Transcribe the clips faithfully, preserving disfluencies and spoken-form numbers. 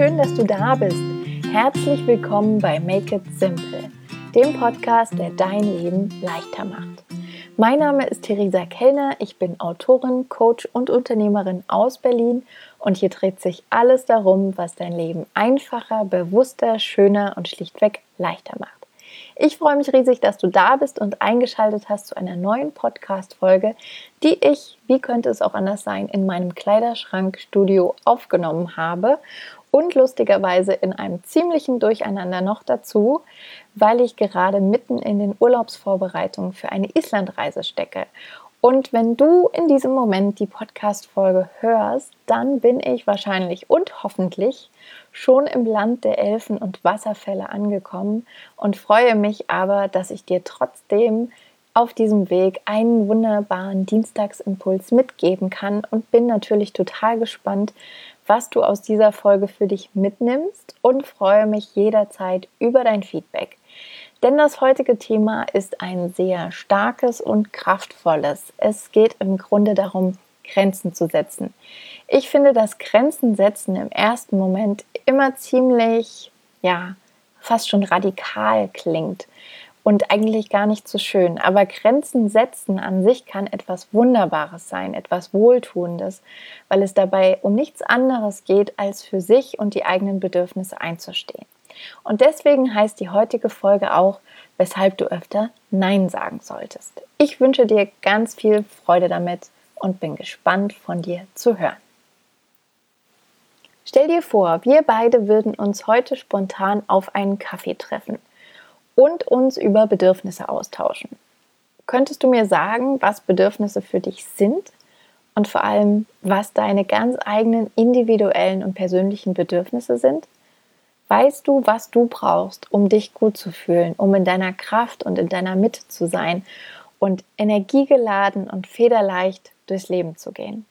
schön, dass du da bist. Herzlich willkommen bei Make It Simple, dem Podcast, der dein Leben leichter macht. Mein Name ist Theresa Kellner, ich bin Autorin, Coach und Unternehmerin aus Berlin und hier dreht sich alles darum, was dein Leben einfacher, bewusster, schöner und schlichtweg leichter macht. Ich freue mich riesig, dass du da bist und eingeschaltet hast zu einer neuen Podcast-Folge, die ich, wie könnte es auch anders sein, in meinem Kleiderschrankstudio aufgenommen habe und lustigerweise in einem ziemlichen Durcheinander noch dazu, weil ich gerade mitten in den Urlaubsvorbereitungen für eine Islandreise stecke. Und wenn du in diesem Moment die Podcast-Folge hörst, dann bin ich wahrscheinlich und hoffentlich schon im Land der Elfen und Wasserfälle angekommen und freue mich aber, dass ich dir trotzdem auf diesem Weg einen wunderbaren Dienstagsimpuls mitgeben kann und bin natürlich total gespannt, was du aus dieser Folge für dich mitnimmst und freue mich jederzeit über dein Feedback. Denn das heutige Thema ist ein sehr starkes und kraftvolles. Es geht im Grunde darum, Grenzen zu setzen. Ich finde, dass Grenzen setzen im ersten Moment immer ziemlich, ja, fast schon radikal klingt und eigentlich gar nicht so schön. Aber Grenzen setzen an sich kann etwas Wunderbares sein, etwas Wohltuendes, weil es dabei um nichts anderes geht, als für sich und die eigenen Bedürfnisse einzustehen. Und deswegen heißt die heutige Folge auch, weshalb du öfter Nein sagen solltest. Ich wünsche dir ganz viel Freude damit und bin gespannt, von dir zu hören. Stell dir vor, wir beide würden uns heute spontan auf einen Kaffee treffen und uns über Bedürfnisse austauschen. Könntest du mir sagen, was Bedürfnisse für dich sind und vor allem, was deine ganz eigenen individuellen und persönlichen Bedürfnisse sind? Weißt du, was du brauchst, um dich gut zu fühlen, um in deiner Kraft und in deiner Mitte zu sein und energiegeladen und federleicht durchs Leben zu gehen?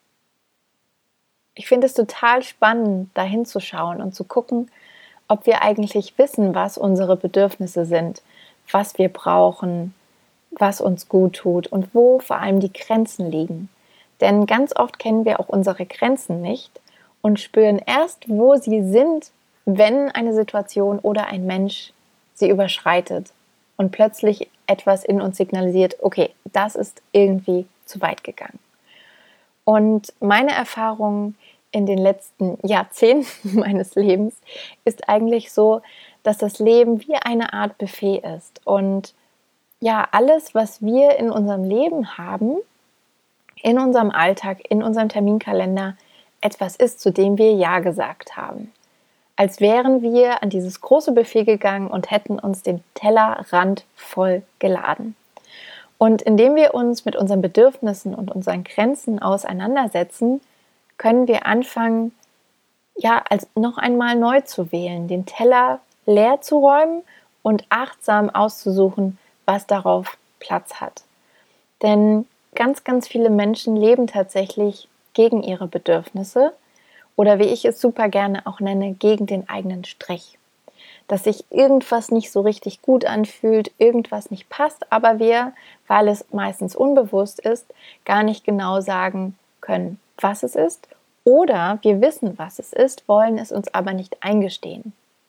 Ich finde es total spannend, da hinzuschauen und zu gucken, ob wir eigentlich wissen, was unsere Bedürfnisse sind, was wir brauchen, was uns gut tut und wo vor allem die Grenzen liegen. Denn ganz oft kennen wir auch unsere Grenzen nicht und spüren erst, wo sie sind, wenn eine Situation oder ein Mensch sie überschreitet und plötzlich etwas in uns signalisiert, okay, das ist irgendwie zu weit gegangen. Und meine Erfahrung in den letzten Jahrzehnten meines Lebens ist eigentlich so, dass das Leben wie eine Art Buffet ist. Und ja, alles, was wir in unserem Leben haben, in unserem Alltag, in unserem Terminkalender, etwas ist, zu dem wir Ja gesagt haben. Als wären wir an dieses große Buffet gegangen und hätten uns den Tellerrand voll geladen. Und indem wir uns mit unseren Bedürfnissen und unseren Grenzen auseinandersetzen, können wir anfangen, ja, als noch einmal neu zu wählen, den Teller leer zu räumen und achtsam auszusuchen, was darauf Platz hat. Denn ganz, ganz viele Menschen leben tatsächlich gegen ihre Bedürfnisse oder wie ich es super gerne auch nenne, gegen den eigenen Strich. Dass sich irgendwas nicht so richtig gut anfühlt, irgendwas nicht passt, aber wir, weil es meistens unbewusst ist, gar nicht genau sagen können, was es ist. Oder wir wissen, was es ist, wollen es uns aber nicht eingestehen.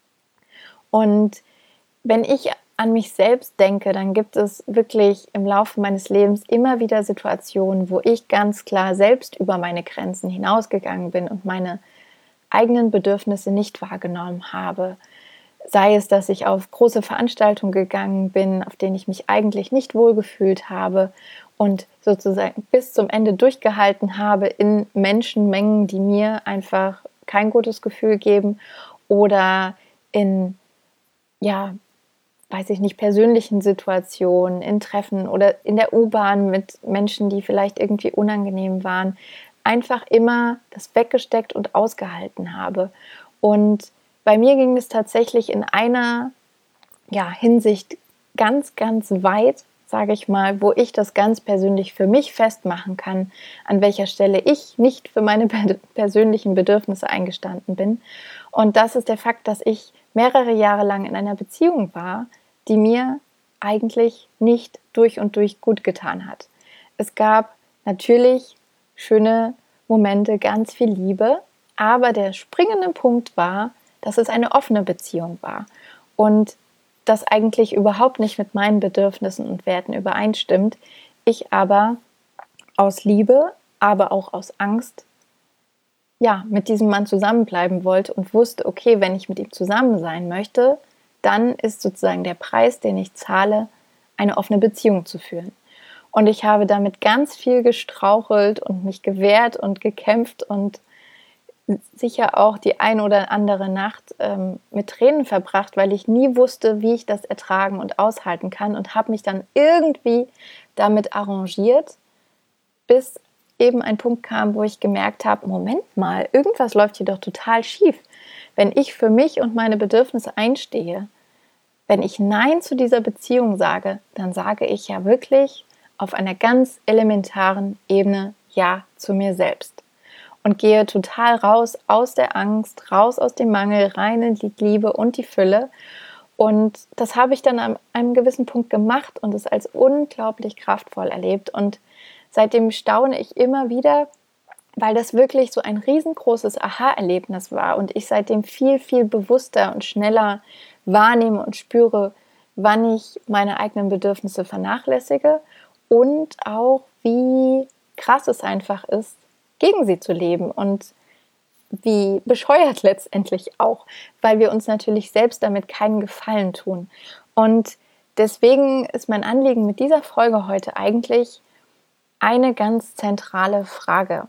Und wenn ich an mich selbst denke, dann gibt es wirklich im Laufe meines Lebens immer wieder Situationen, wo ich ganz klar selbst über meine Grenzen hinausgegangen bin und meine eigenen Bedürfnisse nicht wahrgenommen habe. Sei es, dass ich auf große Veranstaltungen gegangen bin, auf denen ich mich eigentlich nicht wohlgefühlt habe und sozusagen bis zum Ende durchgehalten habe in Menschenmengen, die mir einfach kein gutes Gefühl geben, oder in, ja, weiß ich nicht, persönlichen Situationen, in Treffen oder in der U-Bahn mit Menschen, die vielleicht irgendwie unangenehm waren, einfach immer das weggesteckt und ausgehalten habe. Und bei mir ging es tatsächlich in einer, ja, Hinsicht ganz, ganz weit, sage ich mal, wo ich das ganz persönlich für mich festmachen kann, an welcher Stelle ich nicht für meine persönlichen Bedürfnisse eingestanden bin. Und das ist der Fakt, dass ich mehrere Jahre lang in einer Beziehung war, die mir eigentlich nicht durch und durch gut getan hat. Es gab natürlich schöne Momente, ganz viel Liebe, Aber der springende Punkt war, dass es eine offene Beziehung war und das eigentlich überhaupt nicht mit meinen Bedürfnissen und Werten übereinstimmt. Ich aber aus Liebe, aber auch aus Angst, ja, mit diesem Mann zusammenbleiben wollte und wusste, okay, wenn ich mit ihm zusammen sein möchte, dann ist sozusagen der Preis, den ich zahle, eine offene Beziehung zu führen. Und ich habe damit ganz viel gestrauchelt und mich gewehrt und gekämpft und sicher auch die ein oder andere Nacht ähm, mit Tränen verbracht, weil ich nie wusste, wie ich das ertragen und aushalten kann und habe mich dann irgendwie damit arrangiert, bis eben ein Punkt kam, wo ich gemerkt habe, Moment mal, irgendwas läuft hier doch total schief. Wenn ich für mich und meine Bedürfnisse einstehe, wenn ich Nein zu dieser Beziehung sage, dann sage ich ja wirklich auf einer ganz elementaren Ebene Ja zu mir selbst. Und gehe total raus aus der Angst, raus aus dem Mangel, rein in die Liebe und die Fülle. Und das habe ich dann an einem gewissen Punkt gemacht und es als unglaublich kraftvoll erlebt. Und seitdem staune ich immer wieder, weil das wirklich so ein riesengroßes Aha-Erlebnis war und ich seitdem viel, viel bewusster und schneller wahrnehme und spüre, wann ich meine eigenen Bedürfnisse vernachlässige und auch, wie krass es einfach ist, gegen sie zu leben und wie bescheuert letztendlich auch, weil wir uns natürlich selbst damit keinen Gefallen tun. Und deswegen ist mein Anliegen mit dieser Folge heute eigentlich eine ganz zentrale Frage.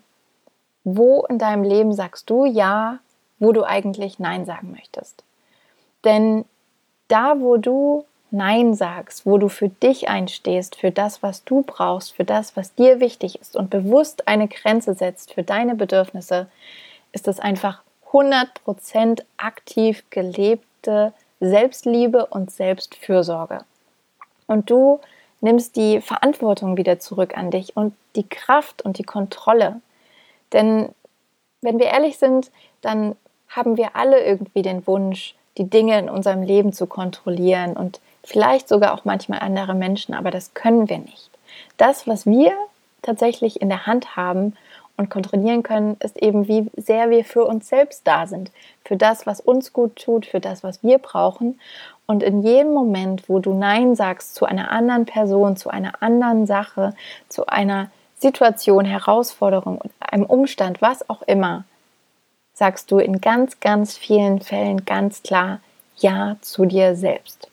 Wo in deinem Leben sagst du Ja, wo du eigentlich Nein sagen möchtest? Denn da, wo du Nein sagst, wo du für dich einstehst, für das, was du brauchst, für das, was dir wichtig ist und bewusst eine Grenze setzt für deine Bedürfnisse, ist es einfach hundert Prozent aktiv gelebte Selbstliebe und Selbstfürsorge. Und du nimmst die Verantwortung wieder zurück an dich und die Kraft und die Kontrolle. Denn wenn wir ehrlich sind, dann haben wir alle irgendwie den Wunsch, die Dinge in unserem Leben zu kontrollieren und vielleicht sogar auch manchmal andere Menschen, aber das können wir nicht. Das, was wir tatsächlich in der Hand haben und kontrollieren können, ist eben, wie sehr wir für uns selbst da sind, für das, was uns gut tut, für das, was wir brauchen. Und in jedem Moment, wo du Nein sagst zu einer anderen Person, zu einer anderen Sache, zu einer Situation, Herausforderung, einem Umstand, was auch immer, sagst du in ganz, ganz vielen Fällen ganz klar Ja zu dir selbst.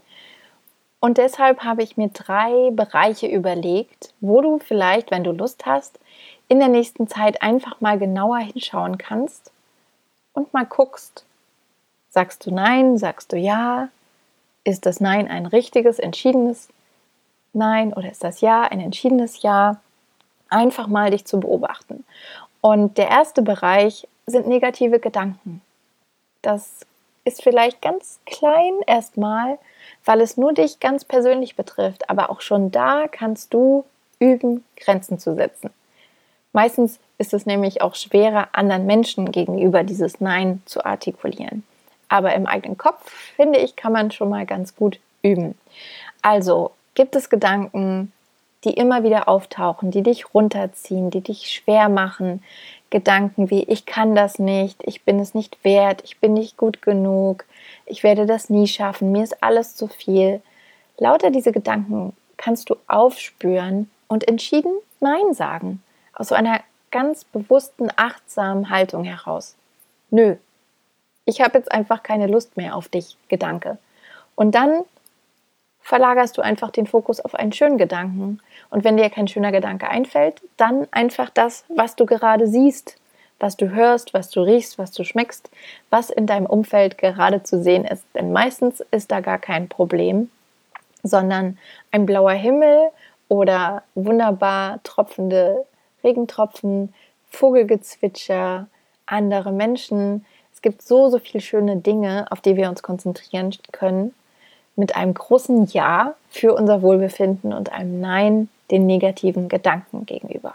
Und deshalb habe ich mir drei Bereiche überlegt, wo du vielleicht, wenn du Lust hast, in der nächsten Zeit einfach mal genauer hinschauen kannst und mal guckst, sagst du Nein, sagst du Ja, ist das Nein ein richtiges, entschiedenes Nein oder ist das Ja ein entschiedenes Ja? Einfach mal dich zu beobachten. Und der erste Bereich sind negative Gedanken. Das ist vielleicht ganz klein erstmal, weil es nur dich ganz persönlich betrifft, aber auch schon da kannst du üben, Grenzen zu setzen. Meistens ist es nämlich auch schwerer, anderen Menschen gegenüber dieses Nein zu artikulieren. Aber im eigenen Kopf, finde ich, kann man schon mal ganz gut üben. Also gibt es Gedanken, die immer wieder auftauchen, die dich runterziehen, die dich schwer machen. Gedanken wie, ich kann das nicht, ich bin es nicht wert, ich bin nicht gut genug, ich werde das nie schaffen, mir ist alles zu viel. Lauter diese Gedanken kannst du aufspüren und entschieden Nein sagen. Aus so einer ganz bewussten, achtsamen Haltung heraus. Nö, ich habe jetzt einfach keine Lust mehr auf dich, Gedanke. Und dann verlagerst du einfach den Fokus auf einen schönen Gedanken. Und wenn dir kein schöner Gedanke einfällt, dann einfach das, was du gerade siehst, was du hörst, was du riechst, was du schmeckst, was in deinem Umfeld gerade zu sehen ist. Denn meistens ist da gar kein Problem, sondern ein blauer Himmel oder wunderbar tropfende Regentropfen, Vogelgezwitscher, andere Menschen. Es gibt so, so viele schöne Dinge, auf die wir uns konzentrieren können, mit einem großen Ja für unser Wohlbefinden und einem Nein den negativen Gedanken gegenüber.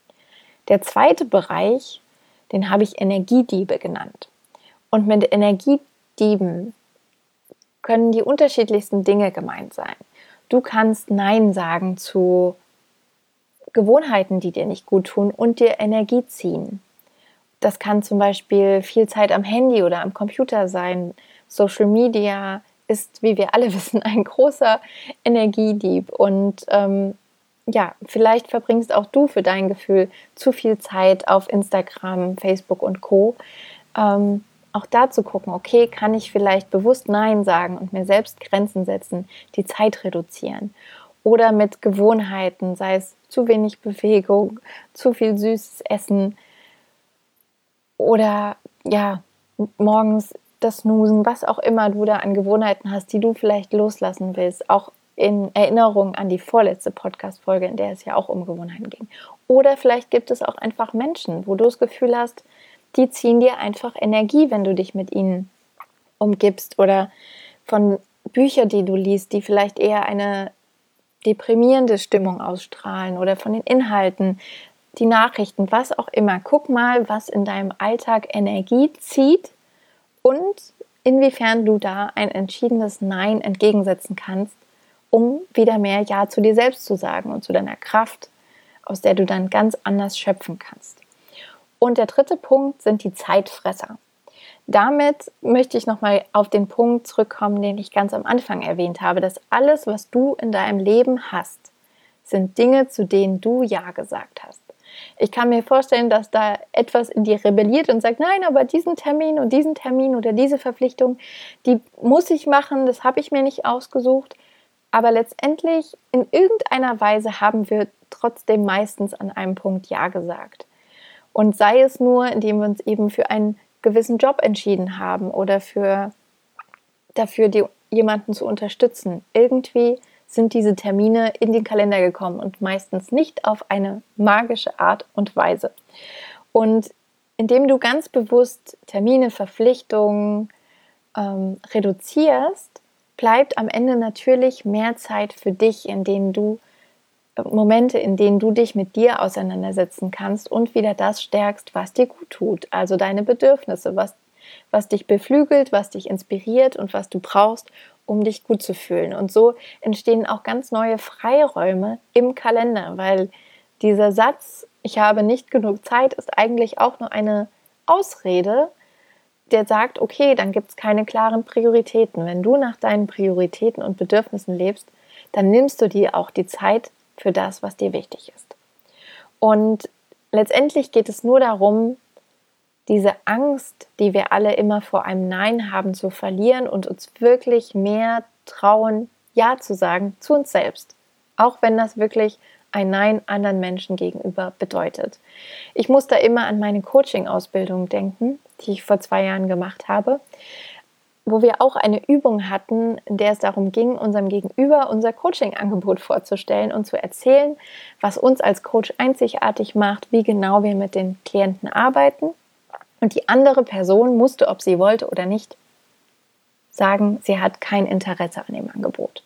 Der zweite Bereich, den habe ich Energiediebe genannt. Und mit Energiedieben können die unterschiedlichsten Dinge gemeint sein. Du kannst Nein sagen zu Gewohnheiten, die dir nicht gut tun und dir Energie ziehen. Das kann zum Beispiel viel Zeit am Handy oder am Computer sein. Social Media ist, wie wir alle wissen, ein großer Energiedieb. Und ähm, ja, vielleicht verbringst auch du für dein Gefühl zu viel Zeit auf Instagram, Facebook und Co. Ähm, auch da zu gucken, okay, kann ich vielleicht bewusst Nein sagen und mir selbst Grenzen setzen, die Zeit reduzieren. Oder mit Gewohnheiten, sei es zu wenig Bewegung, zu viel süßes Essen, oder ja, morgens das Snoosen, was auch immer du da an Gewohnheiten hast, die du vielleicht loslassen willst, auch in Erinnerung an die vorletzte Podcast-Folge, in der es ja auch um Gewohnheiten ging. Oder vielleicht gibt es auch einfach Menschen, wo du das Gefühl hast, die ziehen dir einfach Energie, wenn du dich mit ihnen umgibst, oder von Büchern, die du liest, die vielleicht eher eine deprimierende Stimmung ausstrahlen, oder von den Inhalten, die Nachrichten, was auch immer. Guck mal, was in deinem Alltag Energie zieht und inwiefern du da ein entschiedenes Nein entgegensetzen kannst, um wieder mehr Ja zu dir selbst zu sagen und zu deiner Kraft, aus der du dann ganz anders schöpfen kannst. Und der dritte Punkt sind die Zeitfresser. Damit möchte ich nochmal auf den Punkt zurückkommen, den ich ganz am Anfang erwähnt habe, dass alles, was du in deinem Leben hast, sind Dinge, zu denen du Ja gesagt hast. Ich kann mir vorstellen, dass da etwas in dir rebelliert und sagt, nein, aber diesen Termin und diesen Termin oder diese Verpflichtung, die muss ich machen, das habe ich mir nicht ausgesucht. Aber letztendlich in irgendeiner Weise haben wir trotzdem meistens an einem Punkt Ja gesagt. Und sei es nur, indem wir uns eben für einen gewissen Job entschieden haben oder für, dafür die, jemanden zu unterstützen. Irgendwie sind diese Termine in den Kalender gekommen und meistens nicht auf eine magische Art und Weise. Und indem du ganz bewusst Termine, Verpflichtungen ähm, reduzierst, bleibt am Ende natürlich mehr Zeit für dich, in denen du Momente, in denen du dich mit dir auseinandersetzen kannst und wieder das stärkst, was dir gut tut. Also deine Bedürfnisse, was, was dich beflügelt, was dich inspiriert und was du brauchst, um dich gut zu fühlen. Und so entstehen auch ganz neue Freiräume im Kalender, weil dieser Satz, ich habe nicht genug Zeit, ist eigentlich auch nur eine Ausrede, der sagt, okay, dann gibt es keine klaren Prioritäten. Wenn du nach deinen Prioritäten und Bedürfnissen lebst, dann nimmst du dir auch die Zeit für das, was dir wichtig ist. Und letztendlich geht es nur darum, diese Angst, die wir alle immer vor einem Nein haben, zu verlieren und uns wirklich mehr trauen, Ja zu sagen zu uns selbst. Auch wenn das wirklich ein Nein anderen Menschen gegenüber bedeutet. Ich muss da immer an meine Coaching-Ausbildung denken, die ich vor zwei Jahren gemacht habe, wo wir auch eine Übung hatten, in der es darum ging, unserem Gegenüber unser Coaching-Angebot vorzustellen und zu erzählen, was uns als Coach einzigartig macht, wie genau wir mit den Klienten arbeiten. Und die andere Person musste, ob sie wollte oder nicht, sagen, sie hat kein Interesse an dem Angebot.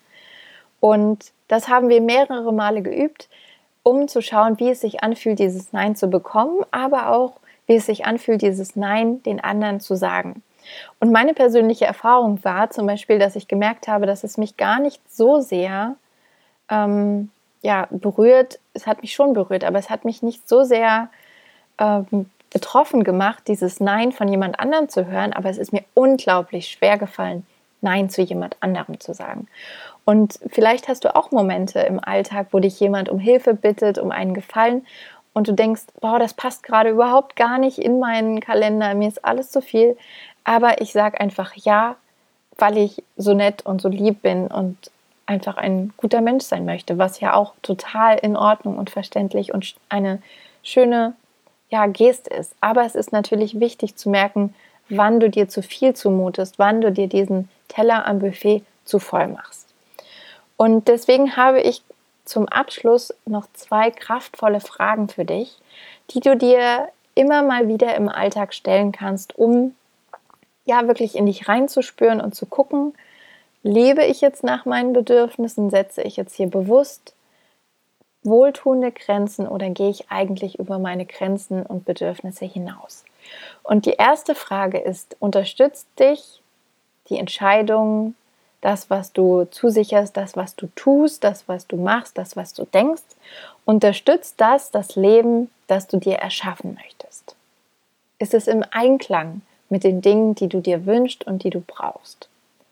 Und das haben wir mehrere Male geübt, um zu schauen, wie es sich anfühlt, dieses Nein zu bekommen, aber auch, wie es sich anfühlt, dieses Nein den anderen zu sagen. Und meine persönliche Erfahrung war zum Beispiel, dass ich gemerkt habe, dass es mich gar nicht so sehr ähm, ja, berührt. Es hat mich schon berührt, aber es hat mich nicht so sehr ähm, betroffen gemacht, dieses Nein von jemand anderem zu hören. Aber es ist mir unglaublich schwer gefallen, Nein zu jemand anderem zu sagen. Und vielleicht hast du auch Momente im Alltag, wo dich jemand um Hilfe bittet, um einen Gefallen und du denkst, boah, das passt gerade überhaupt gar nicht in meinen Kalender, mir ist alles zu viel. Aber ich sage einfach ja, weil ich so nett und so lieb bin und einfach ein guter Mensch sein möchte, was ja auch total in Ordnung und verständlich und eine schöne ja, Geste ist. Aber es ist natürlich wichtig zu merken, wann du dir zu viel zumutest, wann du dir diesen Teller am Buffet zu voll machst. Und deswegen habe ich zum Abschluss noch zwei kraftvolle Fragen für dich, die du dir immer mal wieder im Alltag stellen kannst, um ja wirklich in dich reinzuspüren und zu gucken, lebe ich jetzt nach meinen Bedürfnissen, setze ich jetzt hier bewusst wohltuende Grenzen oder gehe ich eigentlich über meine Grenzen und Bedürfnisse hinaus? Und die erste Frage ist, unterstützt dich die Entscheidung, das, was du zusicherst, das, was du tust, das, was du machst, das, was du denkst, unterstützt das das Leben, das du dir erschaffen möchtest? Ist es im Einklang mit den Dingen, die du dir wünschst und die du brauchst?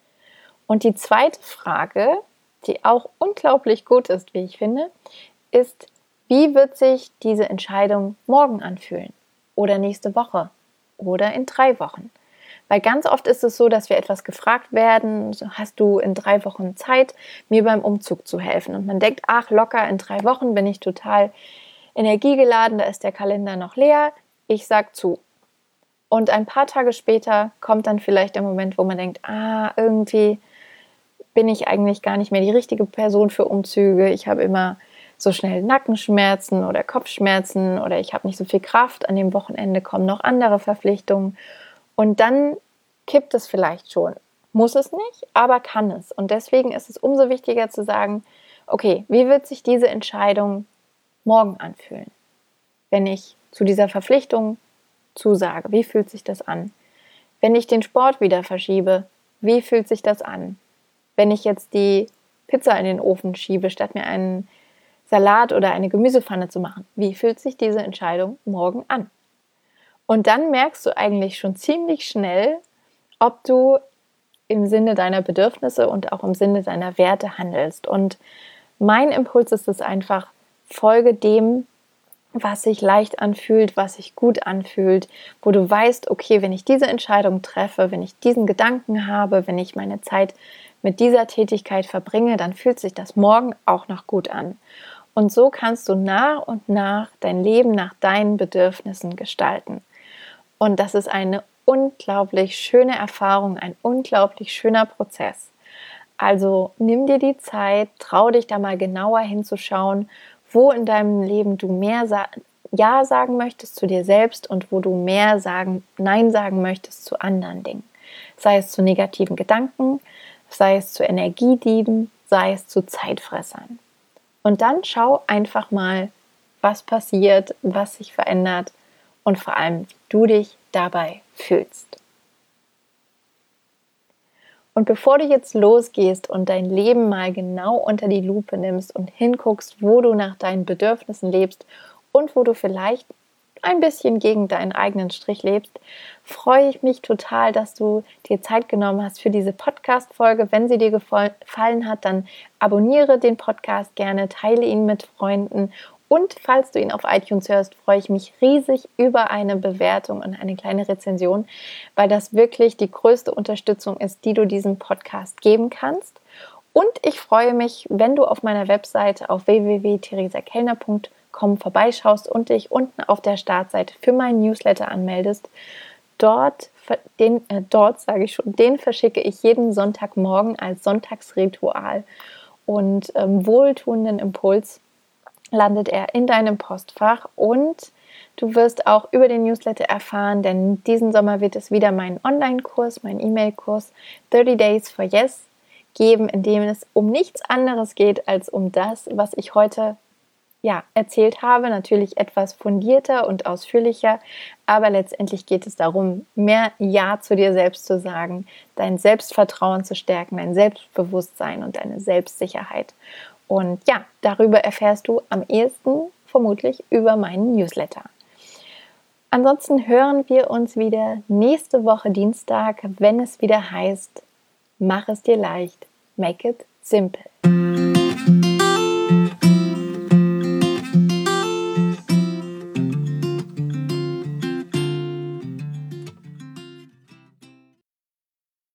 Und die zweite Frage, die auch unglaublich gut ist, wie ich finde, ist, wie wird sich diese Entscheidung morgen anfühlen? Oder nächste Woche? Oder in drei Wochen? Weil ganz oft ist es so, dass wir etwas gefragt werden, so, hast du in drei Wochen Zeit, mir beim Umzug zu helfen? Und man denkt, ach locker, in drei Wochen bin ich total energiegeladen, da ist der Kalender noch leer, ich sag zu. Und ein paar Tage später kommt dann vielleicht der Moment, wo man denkt, ah, irgendwie bin ich eigentlich gar nicht mehr die richtige Person für Umzüge. Ich habe immer so schnell Nackenschmerzen oder Kopfschmerzen oder ich habe nicht so viel Kraft. An dem Wochenende kommen noch andere Verpflichtungen. Und dann kippt es vielleicht schon. Muss es nicht, aber kann es. Und deswegen ist es umso wichtiger zu sagen, okay, wie wird sich diese Entscheidung morgen anfühlen? Wenn ich zu dieser Verpflichtung zusage, wie fühlt sich das an? Wenn ich den Sport wieder verschiebe, wie fühlt sich das an? Wenn ich jetzt die Pizza in den Ofen schiebe, statt mir einen Salat oder eine Gemüsepfanne zu machen, wie fühlt sich diese Entscheidung morgen an? Und dann merkst du eigentlich schon ziemlich schnell, ob du im Sinne deiner Bedürfnisse und auch im Sinne deiner Werte handelst. Und mein Impuls ist es einfach, folge dem, was sich leicht anfühlt, was sich gut anfühlt, wo du weißt, okay, wenn ich diese Entscheidung treffe, wenn ich diesen Gedanken habe, wenn ich meine Zeit mit dieser Tätigkeit verbringe, dann fühlt sich das morgen auch noch gut an. Und so kannst du nach und nach dein Leben nach deinen Bedürfnissen gestalten. Und das ist eine unglaublich schöne Erfahrung, ein unglaublich schöner Prozess. Also nimm dir die Zeit, trau dich da mal genauer hinzuschauen, wo in deinem Leben du mehr sa- Ja sagen möchtest zu dir selbst und wo du mehr sagen, Nein sagen möchtest zu anderen Dingen. Sei es zu negativen Gedanken, sei es zu Energiedieben, sei es zu Zeitfressern. Und dann schau einfach mal, was passiert, was sich verändert und vor allem, wie du dich dabei fühlst. Und bevor du jetzt losgehst und dein Leben mal genau unter die Lupe nimmst und hinguckst, wo du nach deinen Bedürfnissen lebst und wo du vielleicht ein bisschen gegen deinen eigenen Strich lebst, freue ich mich total, dass du dir Zeit genommen hast für diese Podcast-Folge. Wenn sie dir gefallen hat, dann abonniere den Podcast gerne, teile ihn mit Freunden und falls du ihn auf iTunes hörst, freue ich mich riesig über eine Bewertung und eine kleine Rezension, weil das wirklich die größte Unterstützung ist, die du diesem Podcast geben kannst. Und ich freue mich, wenn du auf meiner Webseite auf w w w punkt theresa kellner punkt com vorbeischaust und dich unten auf der Startseite für meinen Newsletter anmeldest. Dort, den, äh, dort sage ich schon, den verschicke ich jeden Sonntagmorgen als Sonntagsritual und ähm, wohltuenden Impuls landet er in deinem Postfach und du wirst auch über den Newsletter erfahren, denn diesen Sommer wird es wieder meinen Online-Kurs, meinen E-Mail-Kurs thirty Days for Yes geben, in dem es um nichts anderes geht als um das, was ich heute ja, erzählt habe, natürlich etwas fundierter und ausführlicher, aber letztendlich geht es darum, mehr Ja zu dir selbst zu sagen, dein Selbstvertrauen zu stärken, dein Selbstbewusstsein und deine Selbstsicherheit. Und ja, darüber erfährst du am ehesten vermutlich über meinen Newsletter. Ansonsten hören wir uns wieder nächste Woche Dienstag, wenn es wieder heißt, mach es dir leicht, make it simple.